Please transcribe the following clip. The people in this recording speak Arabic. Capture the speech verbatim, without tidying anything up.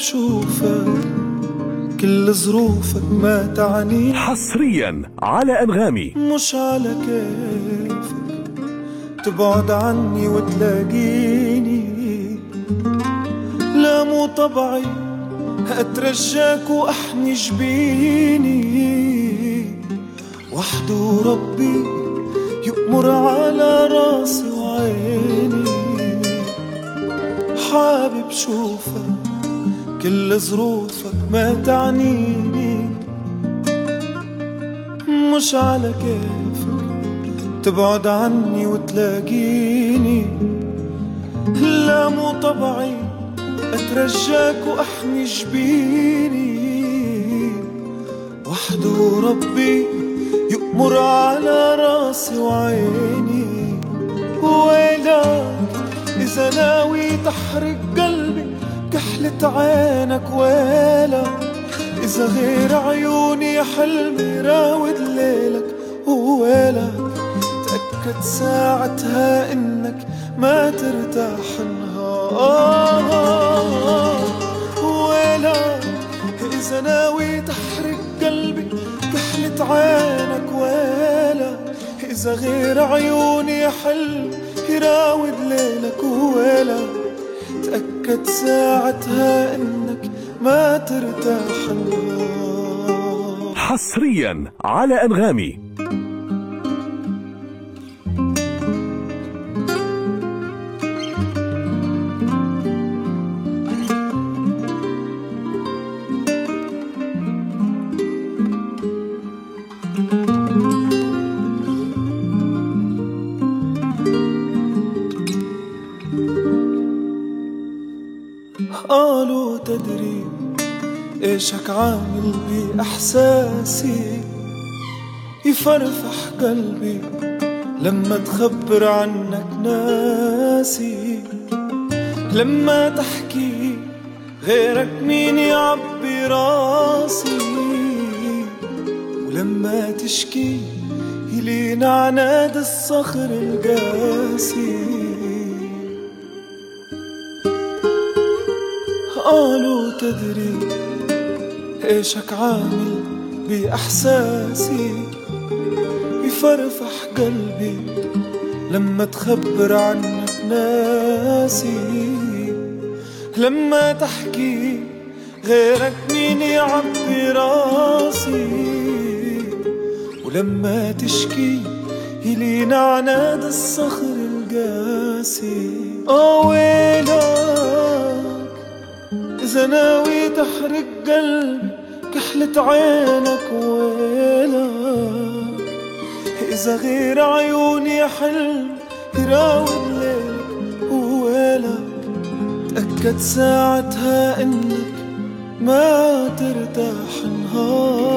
بشوفك كل ظروفك ما تعني. حصريا على أنغامي. مش على كيفك تبعد عني وتلاقيني، لا مو طبعي أترجاك وأحني جبيني، وحده ربي يؤمر على راسي وعيني. حابب شوفك كل ظروفك ما تعنيني، مش على كيفك تبعد عني وتلاقيني، لا مو طبعي أترجاك وأحمي جبيني، وحده ربي يؤمر على راسي وعيني. ويلك إذا ناوي تحرق قلبي كحلة عينك، ويلك إذا غير عيوني حلمي راود ليلك، ويلك تأكد ساعتها إنك ما ترتاح نهار. ويلك إذا ناوي تحرق قلبي كحلة عينك، ويلك إذا غير عيوني حلمي يراود ليلك، ويلك تأكد ساعتها إنك ما ترتاح النهار. حصريا على أنغامي. قالوا تدري إيشك عامل بإحساسي، يفرفح قلبي لما تخبر عنك ناسي، لما تحكي غيرك مين يعبي راسي، ولما تشكي يلين عناد الصخر القاسي. قالوا تدري إيشك عامل بإحساسي، يفرفح قلبي لما تخبر عنك ناسي، لما تحكي غيرك مين يعبي راسي، ولما تشكي يلين عناد الصخر القاسي. آه ويلك إذا ناوي تحرق قلبي كحلة عينك، ويلك إذا غير عيوني حلم يراود ليلك، ويلك تأكد ساعتها إنك ما ترتاح نهار.